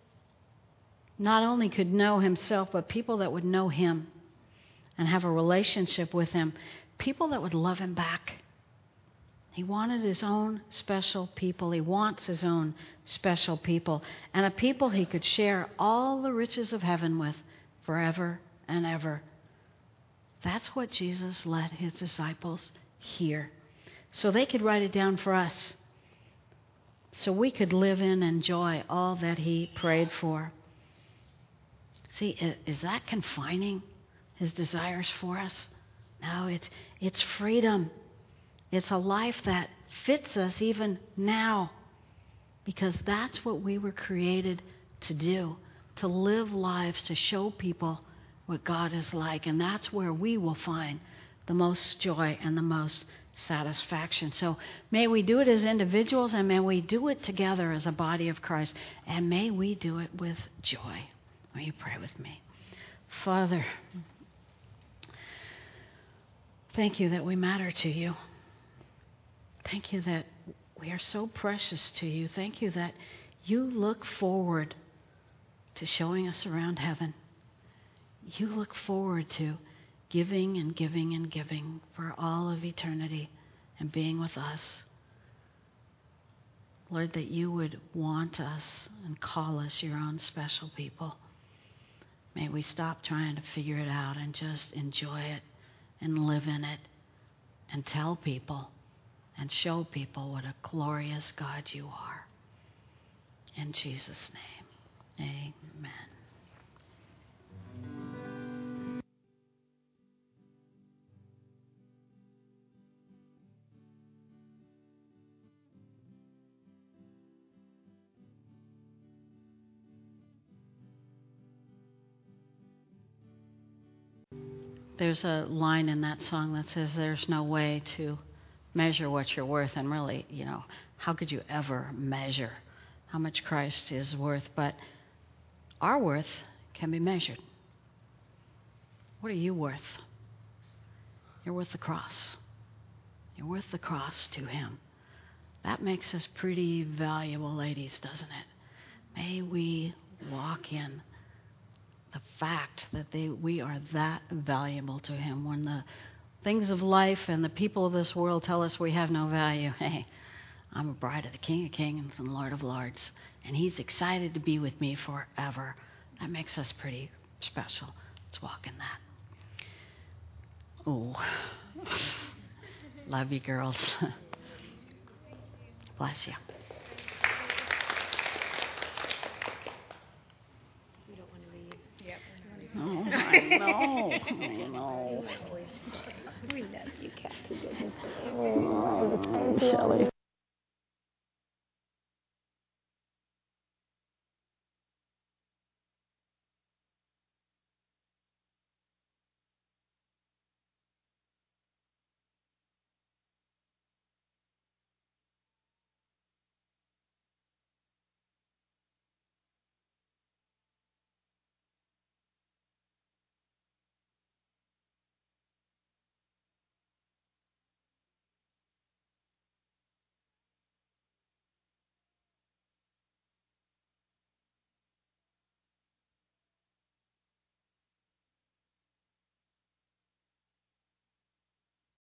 not only could know himself, but people that would know him and have a relationship with him. People that would love him back. He wanted his own special people. He wants his own special people. And a people he could share all the riches of heaven with forever and ever. That's what Jesus let his disciples hear. So they could write it down for us. So we could live in and enjoy all that he prayed for. See, is that confining? His desires for us? No, it's it's freedom. It's a life that fits us even now, because that's what we were created to do, to live lives to show people what God is like, and that's where we will find the most joy and the most satisfaction. So may we do it as individuals, and may we do it together as a body of Christ, and may we do it with joy. Will you pray with me? Father, thank you that we matter to you. Thank you that we are so precious to you. Thank you that you look forward to showing us around heaven. You look forward to giving and giving and giving for all of eternity and being with us. Lord, that you would want us and call us your own special people. May we stop trying to figure it out and just enjoy it and live in it and tell people and show people what a glorious God you are. In Jesus' name, amen. There's a line in that song that says there's no way to measure what you're worth. And really, you know, how could you ever measure how much Christ is worth? But our worth can be measured. What are you worth? You're worth the cross. You're worth the cross to him. That makes us pretty valuable ladies, doesn't it? May we walk in the fact that they, we are that valuable to him. When the things of life and the people of this world tell us we have no value, hey, I'm a bride of the King of Kings and Lord of Lords, and he's excited to be with me forever. That makes us pretty special. Let's walk in that. Oh, love you, girls. Bless you. Oh, I know. I know. We love you, Kathy. Oh, Shelley.